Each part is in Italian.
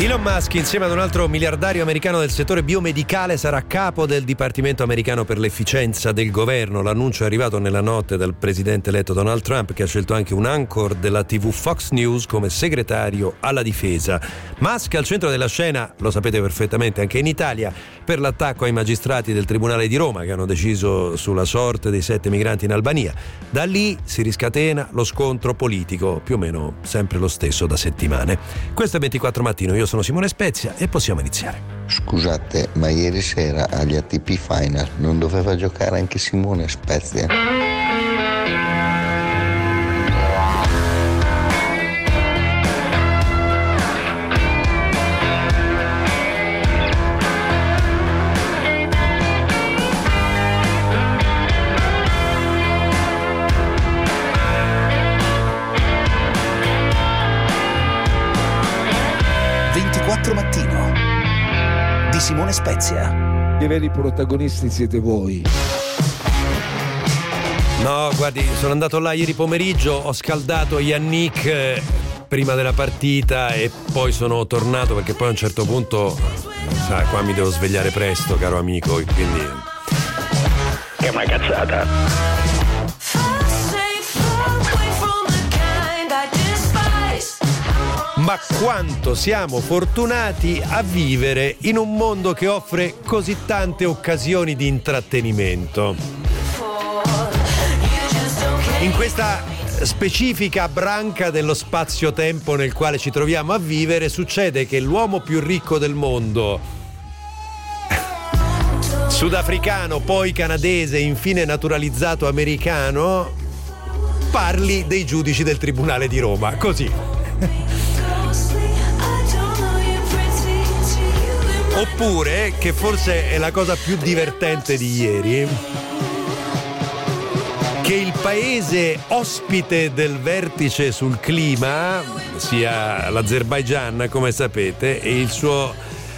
Elon Musk, insieme ad un altro miliardario americano del settore biomedicale, sarà capo del Dipartimento americano per l'efficienza del governo. L'annuncio è arrivato nella notte dal presidente eletto Donald Trump, che ha scelto anche un anchor della TV Fox News come segretario alla difesa. Musk al centro della scena, lo sapete perfettamente anche in Italia, per l'attacco ai magistrati del Tribunale di Roma che hanno deciso sulla sorte dei 7 migranti in Albania. Da lì si riscatena lo scontro politico, più o meno sempre lo stesso da settimane. Questo è 24 Mattino, io sono Simone Spezia e possiamo iniziare. Scusate, ma ieri sera agli ATP Final non doveva giocare anche Simone Spezia? 24 Mattino di Simone Spezia. I veri protagonisti siete voi. No, guardi, sono andato là ieri pomeriggio, ho scaldato Yannick prima della partita e poi sono tornato perché poi a un certo punto, sai, qua mi devo svegliare presto, caro amico, e quindi... Che una cazzata. Ma quanto siamo fortunati a vivere in un mondo che offre così tante occasioni di intrattenimento. In questa specifica branca dello spazio-tempo nel quale ci troviamo a vivere, succede che l'uomo più ricco del mondo, sudafricano, poi canadese, infine naturalizzato americano, parli dei giudici del Tribunale di Roma, così. Oppure, che forse è la cosa più divertente di ieri, che il paese ospite del vertice sul clima, sia l'Azerbaigian, come sapete, e il suo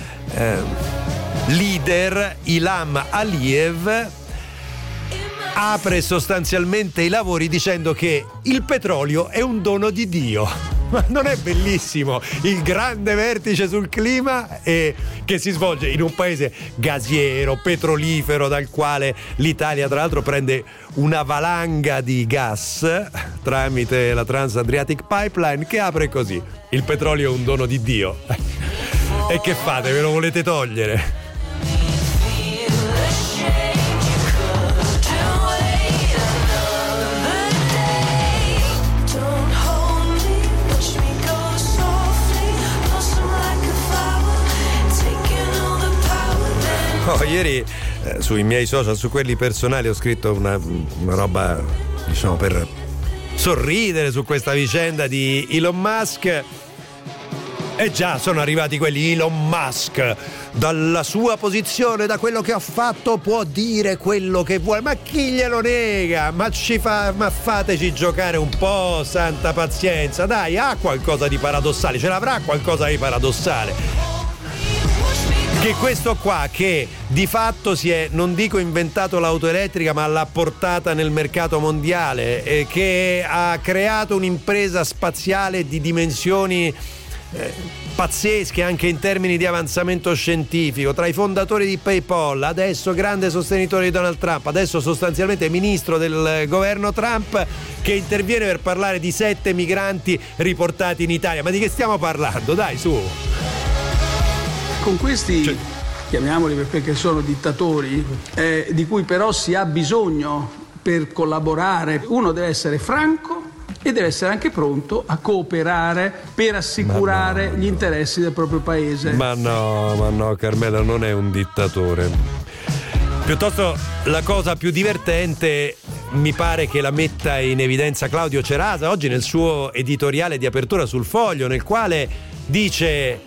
leader Ilham Aliyev apre sostanzialmente i lavori dicendo che il petrolio è un dono di Dio. Ma non è bellissimo il grande vertice sul clima che si svolge in un paese gasiero, petrolifero, dal quale l'Italia tra l'altro prende una valanga di gas tramite la Trans-Adriatic Pipeline, che apre così: il petrolio è un dono di Dio. E che fate? Ve lo volete togliere? Ieri sui miei social, su quelli personali, ho scritto una roba, diciamo, per sorridere su questa vicenda di Elon Musk. E già sono arrivati quelli: Elon Musk dalla sua posizione, da quello che ha fatto, può dire quello che vuole. Ma chi glielo nega? Ma fateci giocare un po', santa pazienza, dai, ha qualcosa di paradossale, ce l'avrà qualcosa di paradossale. Che questo qua, che di fatto si è, non dico inventato l'auto elettrica, ma l'ha portata nel mercato mondiale, che ha creato un'impresa spaziale di dimensioni pazzesche anche in termini di avanzamento scientifico, tra i fondatori di PayPal, adesso grande sostenitore di Donald Trump, adesso sostanzialmente ministro del governo Trump, che interviene per parlare di 7 migranti riportati in Italia. Ma di che stiamo parlando? Dai, su! Con questi, chiamiamoli perché sono dittatori, di cui però si ha bisogno per collaborare, uno deve essere franco e deve essere anche pronto a cooperare per assicurare gli interessi del proprio paese. Ma no, Carmela non è un dittatore. Piuttosto la cosa più divertente mi pare che la metta in evidenza Claudio Cerasa oggi nel suo editoriale di apertura sul Foglio, nel quale dice: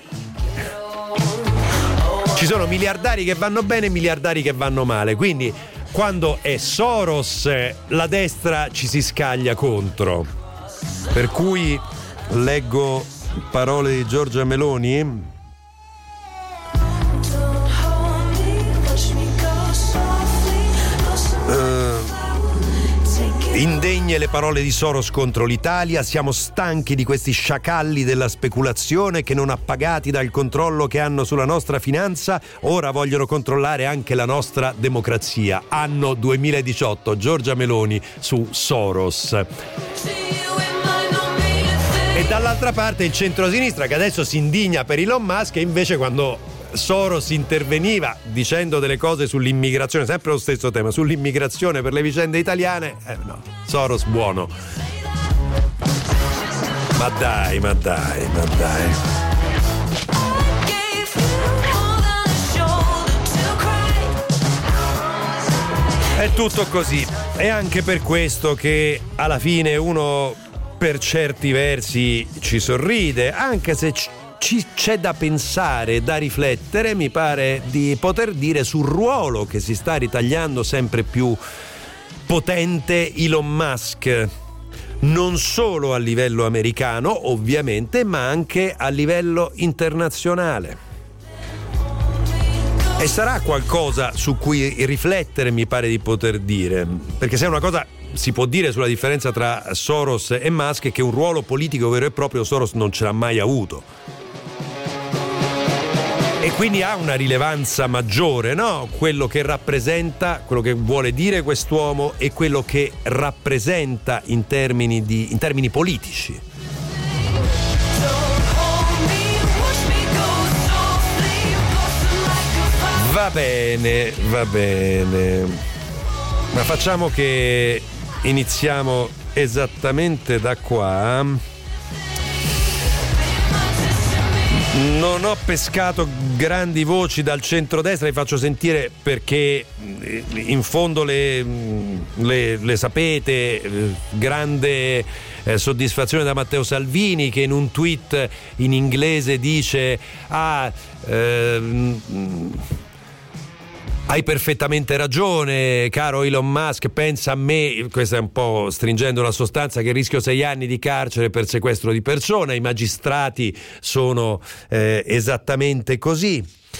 ci sono miliardari che vanno bene e miliardari che vanno male, quindi quando è Soros la destra ci si scaglia contro. Per cui leggo parole di Giorgia Meloni. Indegne le parole di Soros contro l'Italia, siamo stanchi di questi sciacalli della speculazione che, non appagati dal controllo che hanno sulla nostra finanza, ora vogliono controllare anche la nostra democrazia. Anno 2018, Giorgia Meloni su Soros. E dall'altra parte il centrosinistra, che adesso si indigna per Elon Musk, e invece quando Soros interveniva dicendo delle cose sull'immigrazione, sempre lo stesso tema, sull'immigrazione per le vicende italiane, no, Soros buono. Ma dai. È tutto così. È anche per questo che alla fine uno per certi versi ci sorride, anche se c'è da pensare, da riflettere, mi pare di poter dire, sul ruolo che si sta ritagliando sempre più potente Elon Musk, non solo a livello americano ovviamente, ma anche a livello internazionale. E sarà qualcosa su cui riflettere, mi pare di poter dire, perché se una cosa si può dire sulla differenza tra Soros e Musk è che un ruolo politico vero e proprio Soros non ce l'ha mai avuto. E quindi ha una rilevanza maggiore, no? Quello che rappresenta, quello che vuole dire quest'uomo e quello che rappresenta in termini politici. Va bene. Ma facciamo che iniziamo esattamente da qua. Non ho pescato grandi voci dal centrodestra, vi faccio sentire perché in fondo le sapete. Grande soddisfazione da Matteo Salvini, che in un tweet in inglese dice hai perfettamente ragione, caro Elon Musk, pensa a me. Questa è un po' stringendo la sostanza, che rischio 6 anni di carcere per sequestro di persona. I magistrati sono esattamente così.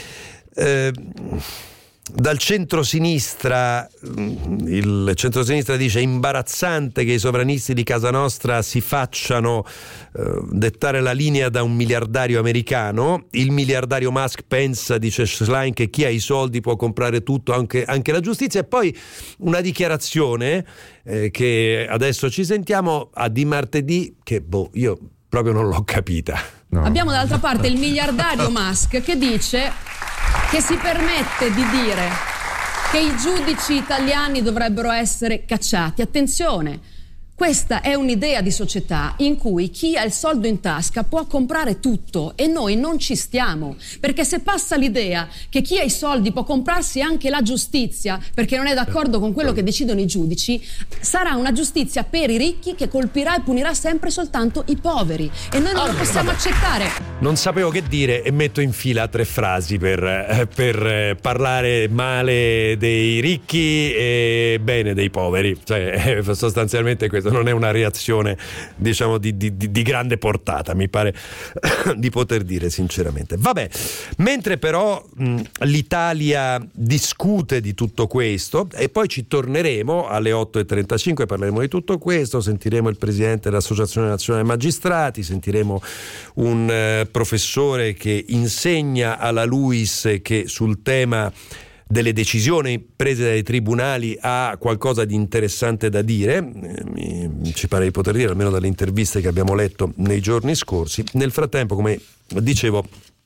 Dal centrosinistra, il centrosinistra dice: imbarazzante che i sovranisti di casa nostra si facciano dettare la linea da un miliardario americano. Il miliardario Musk pensa, dice Schlein, che chi ha i soldi può comprare tutto, anche la giustizia. E poi una dichiarazione che adesso ci sentiamo, di martedì, che io proprio non l'ho capita. No. Abbiamo dall'altra parte il miliardario Musk che dice che si permette di dire che i giudici italiani dovrebbero essere cacciati. Attenzione, questa è un'idea di società in cui chi ha il soldo in tasca può comprare tutto, e noi non ci stiamo, perché se passa l'idea che chi ha i soldi può comprarsi anche la giustizia perché non è d'accordo con quello che decidono i giudici, sarà una giustizia per i ricchi che colpirà e punirà sempre soltanto i poveri, e noi non lo possiamo accettare. Non sapevo che dire e metto in fila 3 frasi per parlare male dei ricchi e bene dei poveri. Cioè, sostanzialmente questo non è una reazione, diciamo, di grande portata, mi pare di poter dire sinceramente. Vabbè, mentre però l'Italia discute di tutto questo, e poi ci torneremo alle 8:35, parleremo di tutto questo, sentiremo il presidente dell'Associazione Nazionale Magistrati, sentiremo un professore che insegna alla LUISS che sul tema delle decisioni prese dai tribunali ha qualcosa di interessante da dire, ci pare di poter dire, almeno dalle interviste che abbiamo letto nei giorni scorsi. Nel frattempo, come dicevo,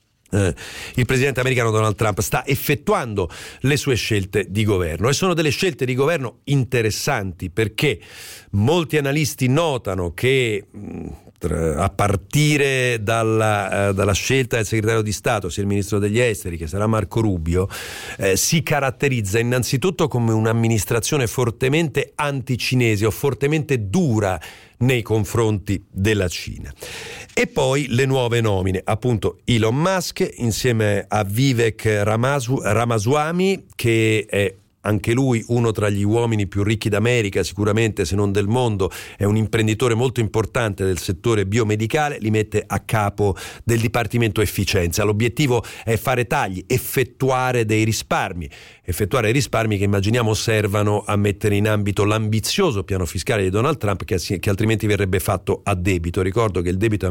il presidente americano Donald Trump sta effettuando le sue scelte di governo, e sono delle scelte di governo interessanti, perché molti analisti notano che a partire dalla scelta del segretario di Stato, sia il ministro degli esteri, che sarà Marco Rubio, si caratterizza innanzitutto come un'amministrazione fortemente anticinese o fortemente dura nei confronti della Cina. E poi le nuove nomine, appunto Elon Musk insieme a Vivek Ramaswamy, che è anche lui uno tra gli uomini più ricchi d'America, sicuramente se non del mondo, è un imprenditore molto importante del settore biomedicale, li mette a capo del Dipartimento Efficienza. L'obiettivo è fare tagli, effettuare risparmi che immaginiamo servano a mettere in ambito l'ambizioso piano fiscale di Donald Trump che altrimenti verrebbe fatto a debito. Ricordo che il debito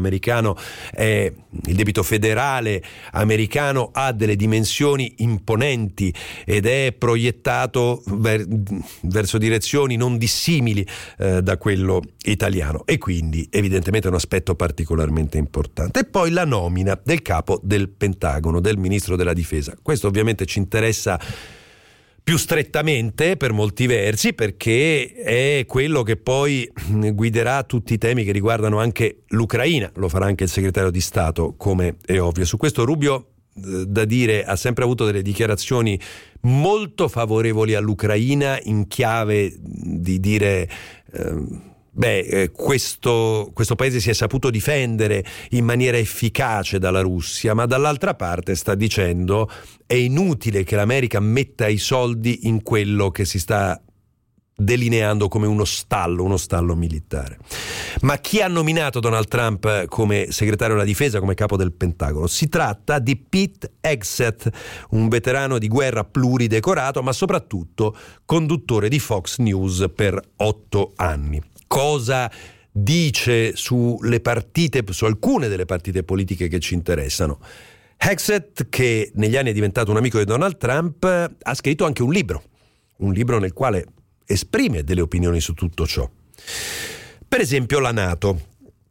federale americano ha delle dimensioni imponenti ed è proiettato verso direzioni non dissimili da quello italiano, e quindi evidentemente è un aspetto particolarmente importante. E poi la nomina del capo del Pentagono, del ministro della difesa. Questo ovviamente ci interessa più strettamente per molti versi, perché è quello che poi guiderà tutti i temi che riguardano anche l'Ucraina. Lo farà anche il segretario di Stato, come è ovvio. Su questo Rubio, da dire, ha sempre avuto delle dichiarazioni molto favorevoli all'Ucraina, in chiave di dire questo paese si è saputo difendere in maniera efficace dalla Russia, ma dall'altra parte sta dicendo è inutile che l'America metta i soldi in quello che si sta delineando come uno stallo militare. Ma chi ha nominato Donald Trump come segretario della difesa, come capo del Pentagono? Si tratta di Pete Hegseth, un veterano di guerra pluridecorato, ma soprattutto conduttore di Fox News per 8 anni. Cosa dice su alcune delle partite politiche che ci interessano? Hegseth, che negli anni è diventato un amico di Donald Trump, ha scritto anche un libro nel quale esprime delle opinioni su tutto ciò. Per esempio la NATO.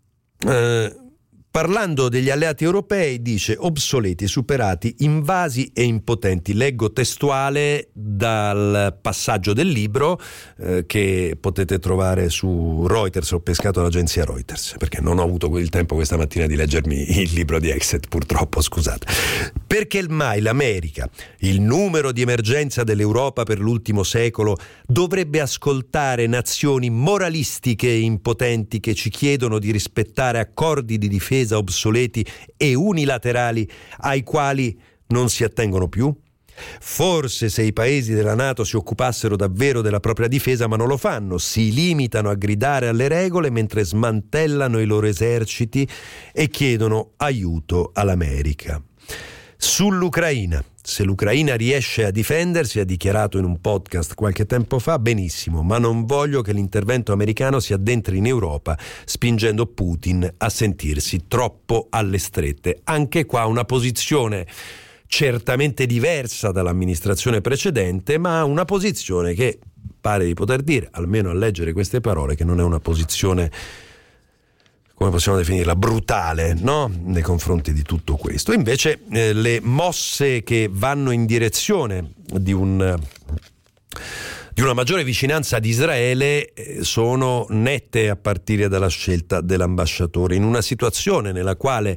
Parlando degli alleati europei dice: obsoleti, superati, invasi e impotenti. Leggo testuale dal passaggio del libro che potete trovare su Reuters. Ho pescato l'agenzia Reuters perché non ho avuto il tempo questa mattina di leggermi il libro di Hegseth, purtroppo, scusate. Perché mai l'America, il numero di emergenza dell'Europa per l'ultimo secolo, dovrebbe ascoltare nazioni moralistiche e impotenti che ci chiedono di rispettare accordi di difesa obsoleti e unilaterali ai quali non si attengono più? Forse se i paesi della NATO si occupassero davvero della propria difesa, ma non lo fanno, si limitano a gridare alle regole mentre smantellano i loro eserciti e chiedono aiuto all'America. Sull'Ucraina, se l'Ucraina riesce a difendersi, ha dichiarato in un podcast qualche tempo fa, benissimo, ma non voglio che l'intervento americano si addentri in Europa spingendo Putin a sentirsi troppo alle strette. Anche qua una posizione certamente diversa dall'amministrazione precedente, ma una posizione che pare di poter dire, almeno a leggere queste parole, che non è una posizione, come possiamo definirla, brutale, no? Nei confronti di tutto questo. Invece le mosse che vanno in direzione di una maggiore vicinanza ad Israele sono nette, a partire dalla scelta dell'ambasciatore, in una situazione nella quale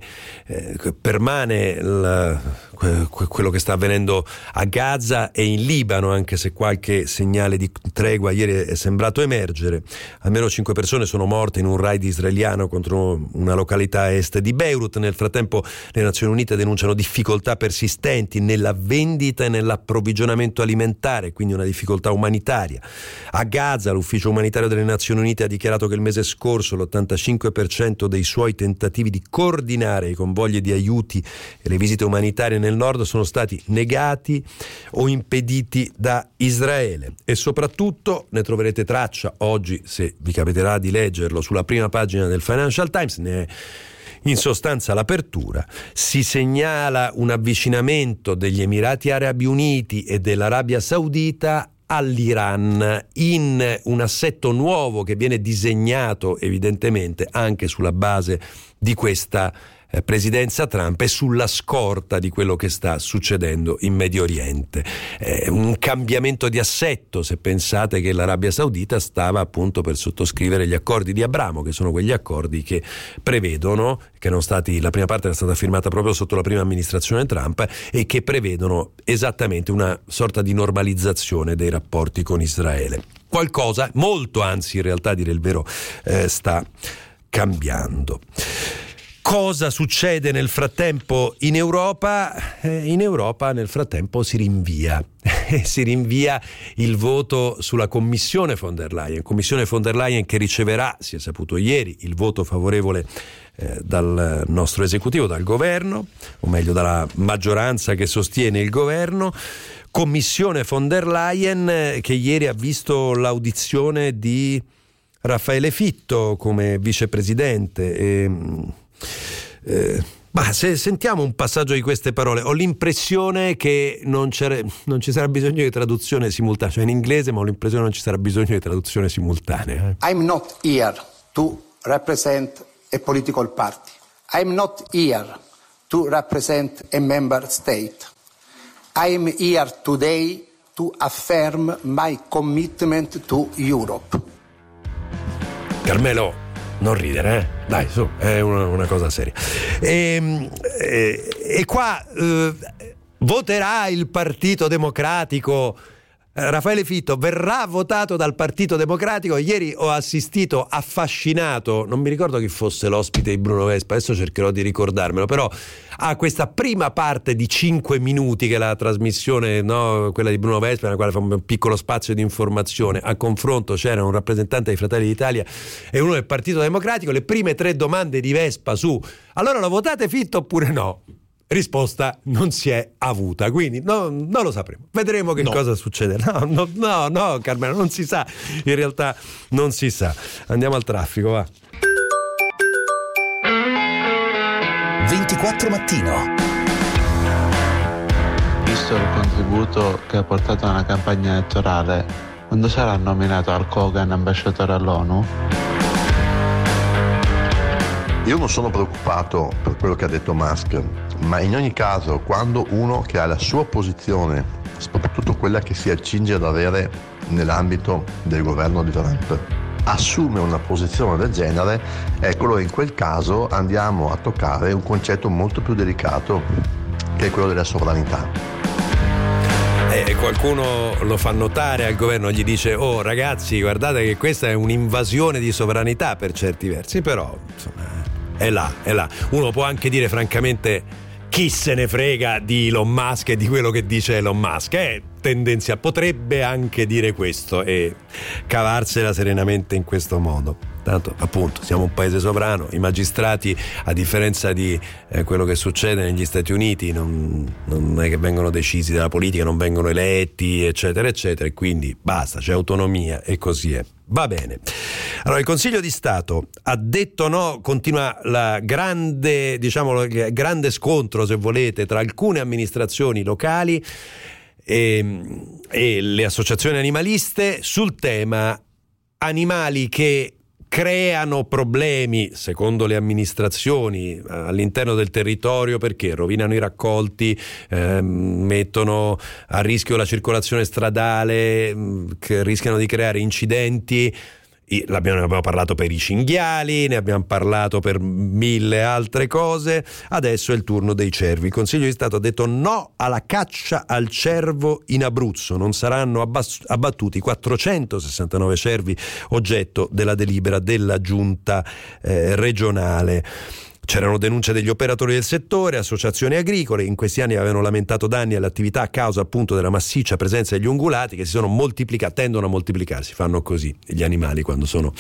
permane quello che sta avvenendo a Gaza e in Libano, anche se qualche segnale di tregua ieri è sembrato emergere. Almeno 5 persone sono morte in un raid israeliano contro una località a est di Beirut. Nel frattempo le Nazioni Unite denunciano difficoltà persistenti nella vendita e nell'approvvigionamento alimentare, quindi una difficoltà umanitaria. A Gaza l'Ufficio Umanitario delle Nazioni Unite ha dichiarato che il mese scorso l'85% dei suoi tentativi di coordinare i convogli di aiuti e le visite umanitarie nel nord sono stati negati o impediti da Israele. E soprattutto ne troverete traccia oggi, se vi capiterà di leggerlo, sulla prima pagina del Financial Times, ne è in sostanza l'apertura. Si segnala un avvicinamento degli Emirati Arabi Uniti e dell'Arabia Saudita all'Iran in un assetto nuovo che viene disegnato evidentemente anche sulla base di questa presidenza Trump e sulla scorta di quello che sta succedendo in Medio Oriente. Un cambiamento di assetto, se pensate che l'Arabia Saudita stava appunto per sottoscrivere gli accordi di Abramo, che sono quegli accordi che prevedono, che erano stati, la prima parte era stata firmata proprio sotto la prima amministrazione Trump, e che prevedono esattamente una sorta di normalizzazione dei rapporti con Israele. Qualcosa, molto anzi in realtà, a dire il vero, sta cambiando. Cosa succede nel frattempo in Europa? In Europa nel frattempo si rinvia si rinvia il voto sulla commissione von der Leyen che riceverà, si è saputo ieri, il voto favorevole dal nostro esecutivo, dal governo, o meglio dalla maggioranza che sostiene il governo. Commissione von der Leyen che ieri ha visto l'audizione di Raffaele Fitto come vicepresidente. Se sentiamo un passaggio di queste parole, ho l'impressione che non ci sarà bisogno di traduzione simultanea, cioè in inglese, ma ho l'impressione che non ci sarà bisogno di traduzione simultanea. I'm not here to represent a political party. I'm not here to represent a member state. I'm here today to affirm my commitment to Europe. Carmelo, non ridere, dai, su, è una cosa seria. E qua voterà il Partito Democratico. Raffaele Fitto verrà votato dal Partito Democratico. Ieri ho assistito affascinato, non mi ricordo chi fosse l'ospite di Bruno Vespa, adesso cercherò di ricordarmelo, però a questa prima parte di 5 minuti che è la trasmissione, no, quella di Bruno Vespa, nella quale fa un piccolo spazio di informazione. A confronto c'era un rappresentante dei Fratelli d'Italia e uno del Partito Democratico. Le prime 3 domande di Vespa su allora lo votate Fitto oppure no? Risposta non si è avuta, quindi non lo sapremo. Vedremo che cosa succede. No, Carmelo, non si sa. In realtà non si sa. Andiamo al traffico, va. 24 Mattino. Visto il contributo che ha portato alla campagna elettorale, quando sarà nominato Hulk Hogan ambasciatore all'ONU? Io non sono preoccupato per quello che ha detto Musk, ma in ogni caso quando uno che ha la sua posizione, soprattutto quella che si accinge ad avere nell'ambito del governo di Trump, assume una posizione del genere, eccolo, in quel caso andiamo a toccare un concetto molto più delicato, che è quello della sovranità. Qualcuno lo fa notare al governo, gli dice: oh ragazzi, guardate che questa è un'invasione di sovranità per certi versi, però insomma è là. Uno può anche dire francamente: chi se ne frega di Elon Musk e di quello che dice Elon Musk, tendenziale, potrebbe anche dire questo e cavarsela serenamente in questo modo. Tanto appunto siamo un paese sovrano, i magistrati, a differenza di quello che succede negli Stati Uniti, non è che vengono decisi dalla politica, non vengono eletti, eccetera eccetera, e quindi basta, c'è autonomia e così è. Va bene. Allora il Consiglio di Stato ha detto no, continua il grande scontro, se volete, tra alcune amministrazioni locali e le associazioni animaliste sul tema animali che creano problemi, secondo le amministrazioni, all'interno del territorio, perché rovinano i raccolti, mettono a rischio la circolazione stradale, che rischiano di creare incidenti. Ne abbiamo parlato per i cinghiali, ne abbiamo parlato per 1000 altre cose. Adesso è il turno dei cervi. Il Consiglio di Stato ha detto no alla caccia al cervo in Abruzzo. Non saranno abbattuti 469 cervi oggetto della delibera della giunta regionale. C'erano denunce degli operatori del settore, associazioni agricole, in questi anni avevano lamentato danni all'attività a causa appunto della massiccia presenza degli ungulati che si sono moltiplicati, tendono a moltiplicarsi, fanno così gli animali quando sono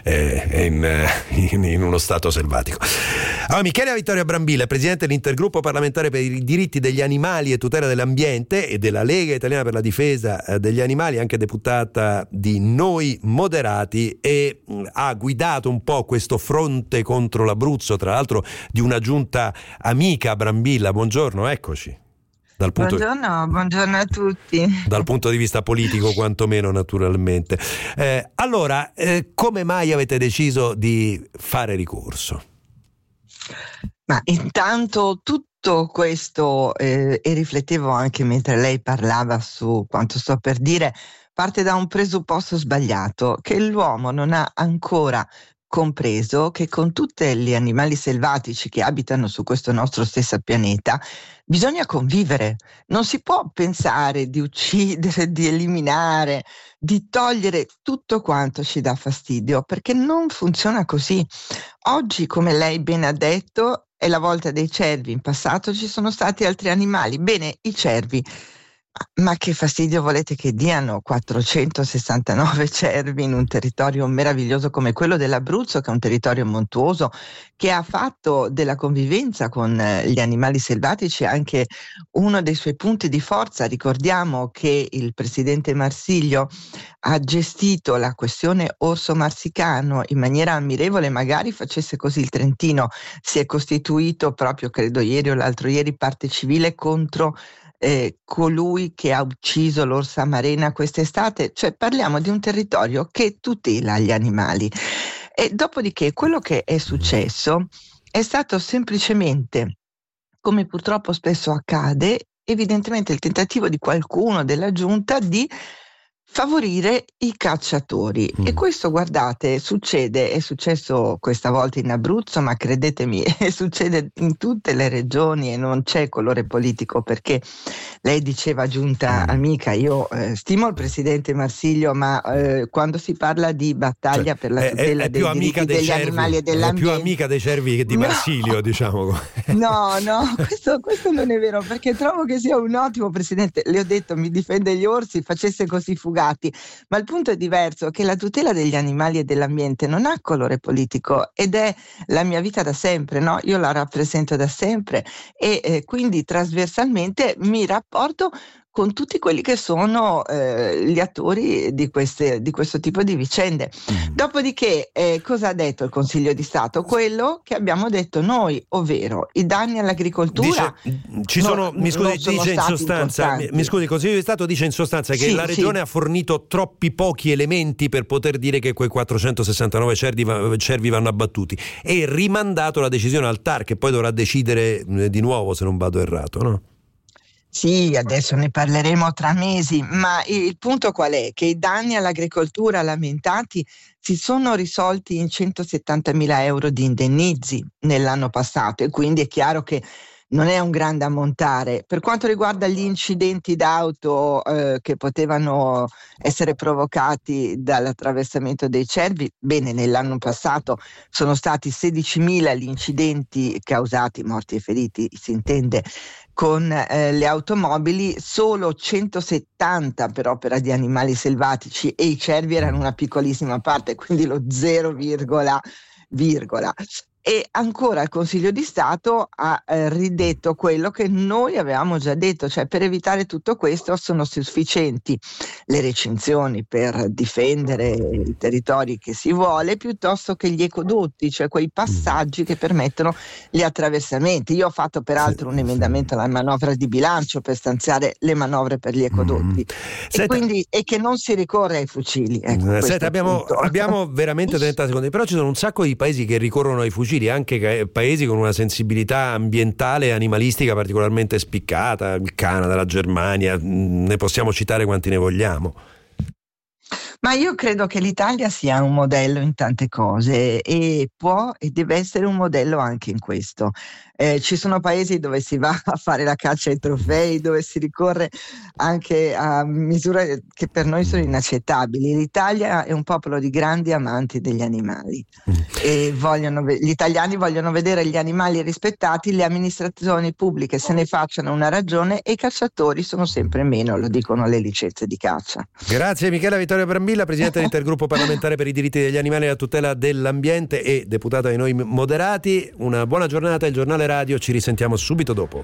in uno stato selvatico. Allora, Michela Vittoria Brambilla, presidente dell'Intergruppo parlamentare per i diritti degli animali e tutela dell'ambiente e della Lega Italiana per la difesa degli animali, anche deputata di Noi Moderati, e ha guidato un po' questo fronte contro l'Abruzzo, tra l'altro di una giunta amica. Brambilla, buongiorno, eccoci. Buongiorno a tutti. Dal punto di vista politico quantomeno, naturalmente. Allora, come mai avete deciso di fare ricorso? Ma intanto tutto questo, e riflettevo anche mentre lei parlava su quanto sto per dire, parte da un presupposto sbagliato, che l'uomo non ha ancora compreso che con tutti gli animali selvatici che abitano su questo nostro stesso pianeta bisogna convivere. Non si può pensare di uccidere, di eliminare, di togliere tutto quanto ci dà fastidio, perché non funziona così. Oggi, come lei bene ha detto, è la volta dei cervi. In passato ci sono stati altri animali. Bene, i cervi. Ma che fastidio volete che diano 469 cervi in un territorio meraviglioso come quello dell'Abruzzo, che è un territorio montuoso, che ha fatto della convivenza con gli animali selvatici anche uno dei suoi punti di forza. Ricordiamo che il presidente Marsiglio ha gestito la questione orso marsicano in maniera ammirevole, magari facesse così il Trentino. Si è costituito proprio, credo ieri o l'altro ieri, parte civile contro colui che ha ucciso l'orsa marena quest'estate. Cioè parliamo di un territorio che tutela gli animali. E dopodiché quello che è successo è stato semplicemente, come purtroppo spesso accade, evidentemente il tentativo di qualcuno della giunta di favorire i cacciatori. E questo, guardate, è successo questa volta in Abruzzo, ma credetemi, succede in tutte le regioni e non c'è colore politico, perché lei diceva giunta amica, io stimo il presidente Marsiglio, ma quando si parla di battaglia per la tutela dei diritti degli animali e dell'ambiente, è più amica dei cervi che di Marsilio, diciamo. No, questo non è vero, perché trovo che sia un ottimo presidente. Le ho detto, mi difende gli orsi, facesse così fugati. Ma il punto è diverso, che la tutela degli animali e dell'ambiente non ha colore politico ed è la mia vita da sempre, no? Io la rappresento da sempre e quindi trasversalmente mi rapporto con tutti quelli che sono gli attori di questo tipo di vicende. Dopodiché cosa ha detto il Consiglio di Stato? Quello che abbiamo detto noi, ovvero i danni all'agricoltura. Mi scusi, il Consiglio di Stato dice in sostanza che la Regione ha fornito troppi pochi elementi per poter dire che quei 469 cervi vanno abbattuti, e rimandato la decisione al TAR, che poi dovrà decidere di nuovo, se non vado errato, no? Sì, adesso ne parleremo tra mesi, ma il punto qual è? Che i danni all'agricoltura lamentati si sono risolti in 170.000 euro di indennizi nell'anno passato, e quindi è chiaro che non è un grande ammontare. Per quanto riguarda gli incidenti d'auto che potevano essere provocati dall'attraversamento dei cervi, bene, nell'anno passato sono stati 16.000 gli incidenti causati, morti e feriti, si intende, con le automobili, solo 170 per opera di animali selvatici, e i cervi erano una piccolissima parte, quindi lo 0, E ancora il Consiglio di Stato ha ridetto quello che noi avevamo già detto, cioè per evitare tutto questo sono sufficienti le recinzioni per difendere i territori che si vuole, piuttosto che gli ecodotti, cioè quei passaggi che permettono gli attraversamenti. Io ho fatto peraltro un emendamento alla manovra di bilancio per stanziare le manovre per gli ecodotti e che non si ricorre ai fucili. Senta, abbiamo veramente 30 secondi, però ci sono un sacco di paesi che ricorrono ai fucili, anche paesi con una sensibilità ambientale e animalistica particolarmente spiccata, il Canada, la Germania, ne possiamo citare quanti ne vogliamo. Ma io credo che l'Italia sia un modello in tante cose, e può e deve essere un modello anche in questo. Ci sono paesi dove si va a fare la caccia ai trofei, dove si ricorre anche a misure che per noi sono inaccettabili. L'Italia è un popolo di grandi amanti degli animali e gli italiani vogliono vedere gli animali rispettati, le amministrazioni pubbliche se ne facciano una ragione, e i cacciatori sono sempre meno, lo dicono le licenze di caccia. Grazie Michela Vittoria Brambilla, presidente dell'Intergruppo parlamentare per i diritti degli animali e la tutela dell'ambiente e deputata di Noi Moderati. Una buona giornata, il giornale radio, ci risentiamo subito dopo.